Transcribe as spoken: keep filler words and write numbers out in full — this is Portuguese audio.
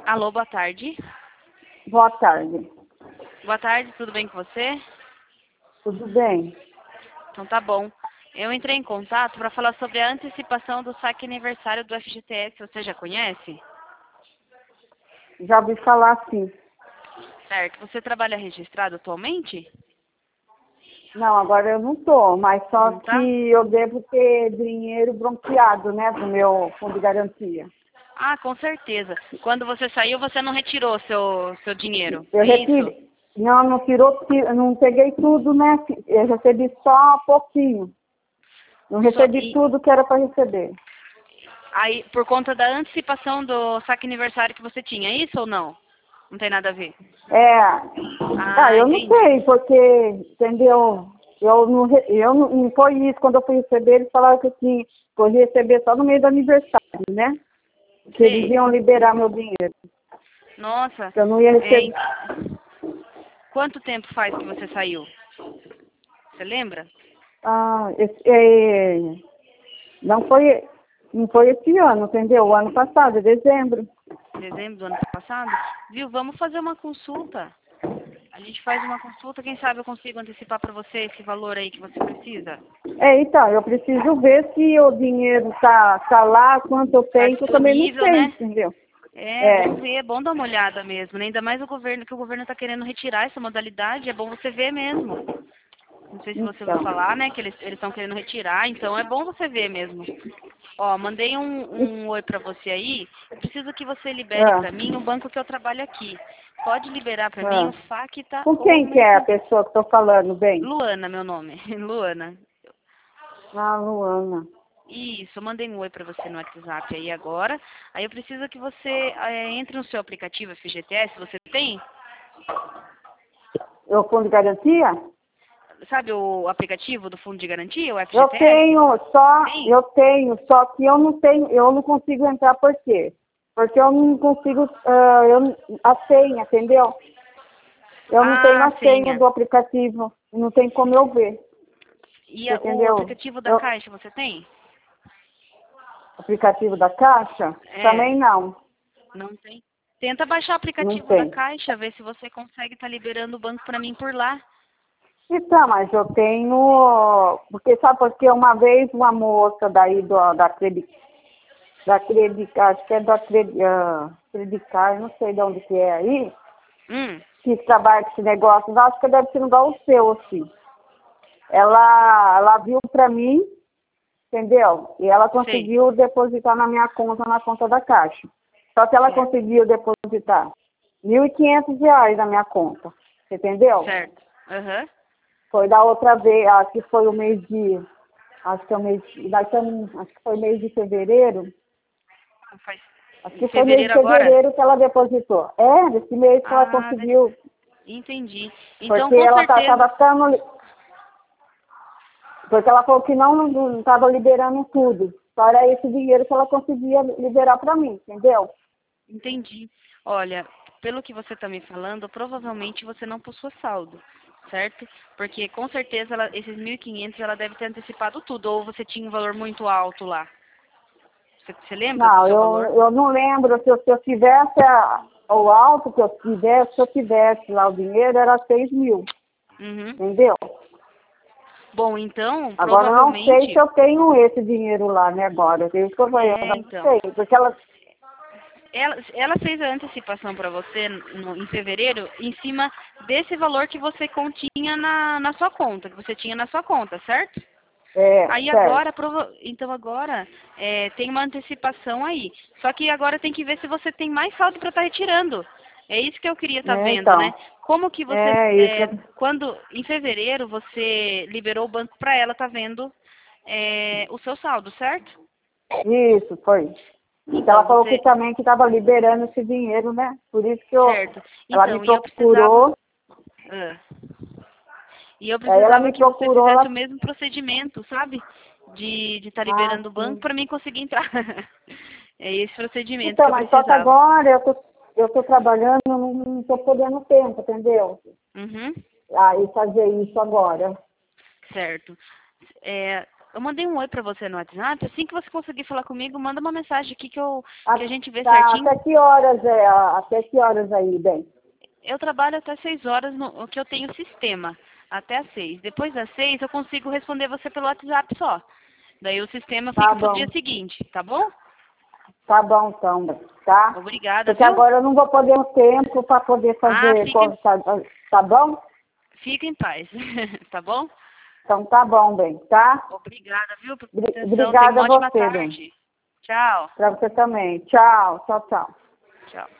Alô, boa tarde. Boa tarde. Boa tarde, tudo bem com você? Tudo bem? Então tá bom. Eu entrei em contato para falar sobre a antecipação do saque aniversário do F G T S. Você já conhece? Já ouvi falar sim. Certo. Você trabalha registrado atualmente? Não, agora eu não tô, mas só Não que tá? eu devo ter dinheiro bronqueado, né, do meu fundo de garantia. Ah, com certeza. Quando você saiu, você não retirou seu, seu dinheiro, Eu é isso? retirei. Não, não tirou, eu não peguei tudo, né? Eu recebi só pouquinho. Não Só, recebi e, tudo que era para receber. aí, por conta da antecipação do saque aniversário que você tinha, é isso ou não? Não tem nada a ver? É, ah, Ah, eu não entendi. sei, porque, entendeu? Eu não, re- eu não, não foi isso, quando eu fui receber, eles falaram que eu tinha, que eu ia receber só no mês do aniversário, né? Que eles Sei. iam liberar meu dinheiro. Nossa, Que eu não ia é, receber. en- quanto tempo faz que você saiu? Você lembra? Ah, esse, é, não foi, não foi esse ano, entendeu? O ano passado, dezembro. Dezembro do ano passado? Viu? Vamos fazer uma consulta. A gente faz uma consulta, quem sabe eu consigo antecipar para você esse valor aí que você precisa. É, então, eu preciso ver se o dinheiro tá, tá lá, quanto eu Tá tenho, que eu também não disponível, sei, né? entendeu? É É, bom ver, é bom dar uma olhada mesmo, né? Ainda mais o governo, que o governo está querendo retirar essa modalidade, é bom você ver mesmo. Não sei se você ouviu então. falar, né? Que eles estão querendo retirar, então é bom você ver mesmo. Ó, mandei um, um oi pra você aí. Eu preciso que você libere Ah, pra mim o banco que eu trabalho aqui. Pode liberar pra mim o ah. Facta Com ou o quem que é a Mercan... pessoa que eu tô falando bem? Luana, meu nome. Luana. Ah, Luana. Isso, eu mandei um oi pra você no WhatsApp aí agora. Aí eu preciso que você eh, entre no seu aplicativo F G T S. Você tem? Eu fundo de garantia? Sabe o aplicativo do Fundo de Garantia, o Eu F G T S? tenho, só, Tem? eu tenho, só que eu não tenho, eu não consigo entrar por quê? Porque eu não consigo, ah, eu, não- a senha, entendeu? Eu não tenho Ah, a senha senha. do aplicativo, não tem como eu ver, E a- o entendeu? aplicativo da Eu, Caixa você tem? aplicativo da Caixa? É. Também não, Não tem. Tenta baixar o não aplicativo da tem. Caixa, ver se você consegue estar liberando o banco para mim por lá. Então, mas eu tenho, porque sabe porque uma vez uma moça daí do, da Credi, da Credicar, acho que é da Credi, ah, Credicar, não sei de onde que é aí, Hum, que trabalha com esse negócio, acho que deve ser igual o seu, assim. Ela, ela viu pra mim, entendeu? E ela sei, conseguiu depositar na minha conta, na conta da Caixa. Só que ela certo, conseguiu depositar mil e quinhentos reais na minha conta, você entendeu? certo. Aham. Foi da outra vez, acho que foi o mês de, acho que é o mês, daqui a um- acho que foi mês de fevereiro, Faz... acho Em que foi mês de fevereiro agora? fevereiro que ela depositou. É, desse mês que ela Ah, desse- conseguiu, entendi. Então, porque com ela certeza. estava tão, porque ela falou que não estava liberando tudo. Só era esse dinheiro que ela conseguia liberar para mim, entendeu? Entendi. Olha, pelo que você está me falando, provavelmente você não possui saldo, certo? Porque com certeza ela- esses mil e quinhentos ela deve ter antecipado tudo, ou você tinha um valor muito alto lá. Você, você lembra do Não, seu valor? eu, eu não lembro se eu, se eu tivesse a- o alto que eu tivesse, se eu tivesse lá o dinheiro, era seis mil, Uhum. entendeu? Bom, então, Agora eu não sei se provavelmente, eu tenho esse dinheiro lá, né, agora. Eu tenho que eu falei, eu é, não então, sei, porque ela, ela, ela fez a antecipação para você no- em fevereiro em cima desse valor que você continha na, na sua conta, que você tinha na sua conta, certo? é, Aí certo, agora, prova- então agora é, tem uma antecipação aí. Só que agora tem que ver se você tem mais saldo para estar retirando. É isso que eu queria estar é, vendo, né? então, Como que você, é é, isso, quando em fevereiro você liberou o banco para ela, tá vendo é, o seu saldo, certo? isso, foi. Porque ela Então falou que você, também que estava liberando esse dinheiro, né? Por isso que eu, certo? ela me Então, e eu precisava, procurou, ah, e eu aí ela precisava me que você procurou, fizesse o ela, mesmo procedimento, sabe? De estar ah, liberando o banco sim. para mim conseguir entrar. É esse procedimento que Então, eu mas só que precisava. agora eu tô, eu tô trabalhando, não, não tô podendo tempo, entendeu? Uhum, Aí fazer isso agora. certo. É, Eu mandei um oi pra você no WhatsApp. Assim que você conseguir falar comigo, manda uma mensagem aqui que, eu, A- que a gente vê tá, certinho. até que horas é? Até que horas aí, bem? Eu trabalho até seis horas no que eu tenho sistema. Até às seis. Depois das seis, eu consigo responder você pelo WhatsApp só. Daí o sistema Tá fica pro bom. dia seguinte, tá bom? Tá bom, então, bem, tá? Obrigada, Porque viu? agora eu não vou poder um tempo para poder Ah, fazer, fica, tá, tá bom? fica em paz, tá bom? Então tá bom, bem, tá? Obrigada, viu, por sua Bri- atenção. Tenha Obrigada uma a ótima você, bem. tarde. Tchau. Para você também. Tchau, tchau, tchau. Tchau.